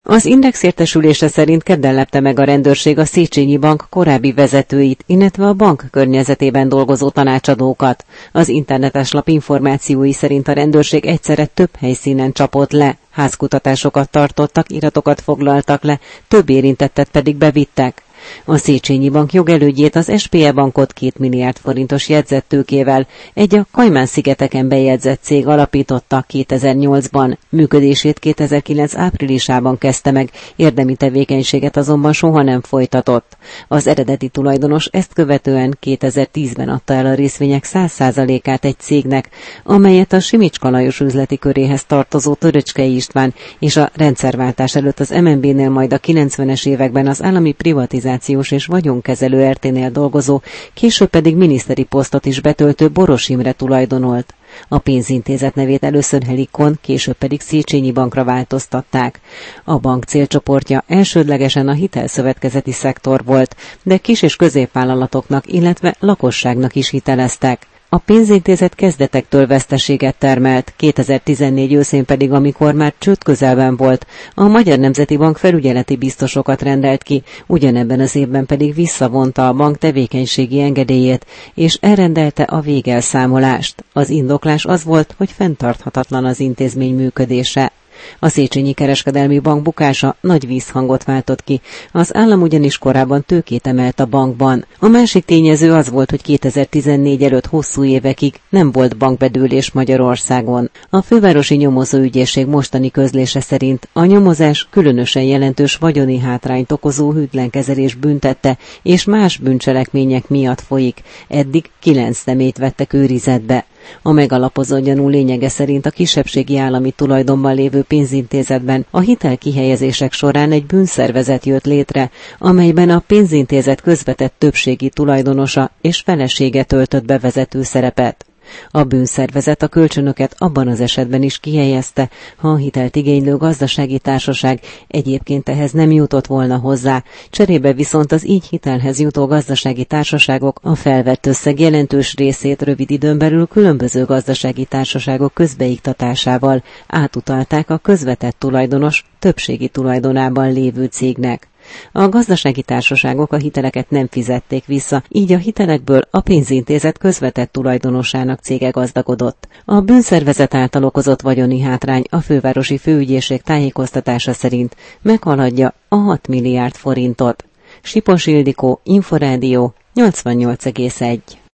Az Index értesülése szerint kedden lepte meg a rendőrség a Széchenyi Bank korábbi vezetőit, illetve a bank környezetében dolgozó tanácsadókat. Az internetes lap információi szerint a rendőrség egyszerre több helyszínen csapott le, házkutatásokat tartottak, iratokat foglaltak le, több érintettet pedig bevittek. A Széchenyi Bank jogelődjét, az SPE bankot 2 milliárd forintos jegyzettőkével egy a Kajmán-szigeteken bejegyzett cég alapította 2008-ban. Működését 2009 áprilisában kezdte meg, érdemi tevékenységet azonban soha nem folytatott. Az eredeti tulajdonos ezt követően 2010-ben adta el a részvények 100%-át egy cégnek, amelyet a Simicska Lajos üzleti köréhez tartozó Töröcskei István és a rendszerváltás előtt az MNB-nél, majd a 90-es években az állami privatizációs és vagyonkezelő RT-nél dolgozó, később pedig miniszteri posztot is betöltő Boros Imre tulajdonolt. A pénzintézet nevét először Helikon, később pedig Széchenyi Bankra változtatták. A bank célcsoportja elsődlegesen a hitelszövetkezeti szektor volt, de kis- és középvállalatoknak, illetve lakosságnak is hiteleztek. A pénzintézet kezdetektől veszteséget termelt, 2014 őszén pedig, amikor már csőd közelben volt, a Magyar Nemzeti Bank felügyeleti biztosokat rendelt ki, ugyanebben az évben pedig visszavonta a bank tevékenységi engedélyét, és elrendelte a végelszámolást. Az indoklás az volt, hogy fenntarthatatlan az intézmény működése. A Széchenyi Kereskedelmi Bank bukása nagy vízhangot váltott ki, az állam ugyanis korábban tőkét emelt a bankban. A másik tényező az volt, hogy 2014 előtt hosszú évekig nem volt bankbedőlés Magyarországon. A fővárosi nyomozóügyészség mostani közlése szerint a nyomozás különösen jelentős vagyoni hátrányt okozó hűtlenkezelés büntette és más bűncselekmények miatt folyik. Eddig 9 személyt vettek őrizetbe. A megalapozott gyanú lényege szerint a kisebbségi állami tulajdonban lévő pénzintézetben a hitelkihelyezések során egy bűnszervezet jött létre, amelyben a pénzintézet közvetett többségi tulajdonosa és felesége töltött be vezető szerepet. A bűnszervezet a kölcsönöket abban az esetben is kihelyezte, ha a hitelt igénylő gazdasági társaság egyébként ehhez nem jutott volna hozzá, cserébe viszont az így hitelhez jutó gazdasági társaságok a felvett összeg jelentős részét rövid időn belül különböző gazdasági társaságok közbeiktatásával átutalták a közvetett tulajdonos többségi tulajdonában lévő cégnek. A gazdasági társaságok a hiteleket nem fizették vissza, így a hitelekből a pénzintézet közvetett tulajdonosának cége gazdagodott. A bűnszervezet által okozott vagyoni hátrány a fővárosi főügyészség tájékoztatása szerint meghaladja a 6 milliárd forintot. Sipos Ildikó, Inforádió, 88,1.